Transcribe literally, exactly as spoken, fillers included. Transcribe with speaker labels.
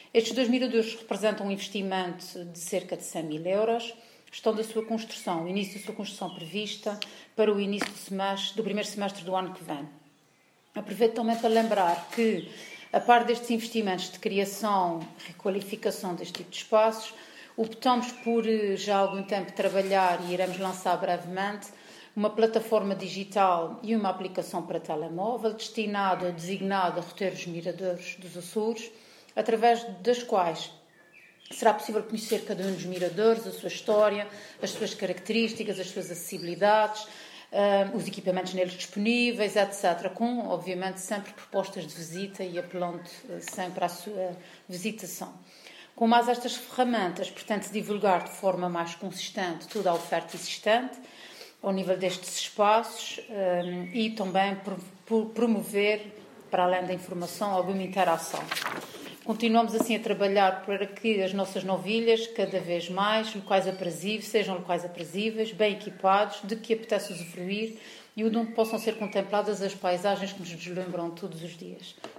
Speaker 1: Estes dois miradouros representam um investimento de cerca de cem mil euros. Estão da sua construção, o início da sua construção prevista para o início do, semestre, do primeiro semestre do ano que vem. Aproveito também para lembrar que, a par destes investimentos de criação e requalificação deste tipo de espaços, optamos por já há algum tempo trabalhar e iremos lançar brevemente uma plataforma digital e uma aplicação para telemóvel destinada, designada a reter os miradores dos Açores, através das quais será possível conhecer cada um dos miradores, a sua história, as suas características, as suas acessibilidades, uh, os equipamentos neles disponíveis, etcétera. Com, obviamente, sempre propostas de visita e apelando uh, sempre à sua visitação. Com mais estas ferramentas, pretende-se divulgar de forma mais consistente toda a oferta existente ao nível destes espaços um, e também promover, para além da informação, alguma interação. Continuamos assim a trabalhar para que as nossas novilhas, cada vez mais, locais aprazíveis, sejam locais aprazíveis, bem equipados, de que apetece usufruir e onde possam ser contempladas as paisagens que nos deslumbrам todos os dias.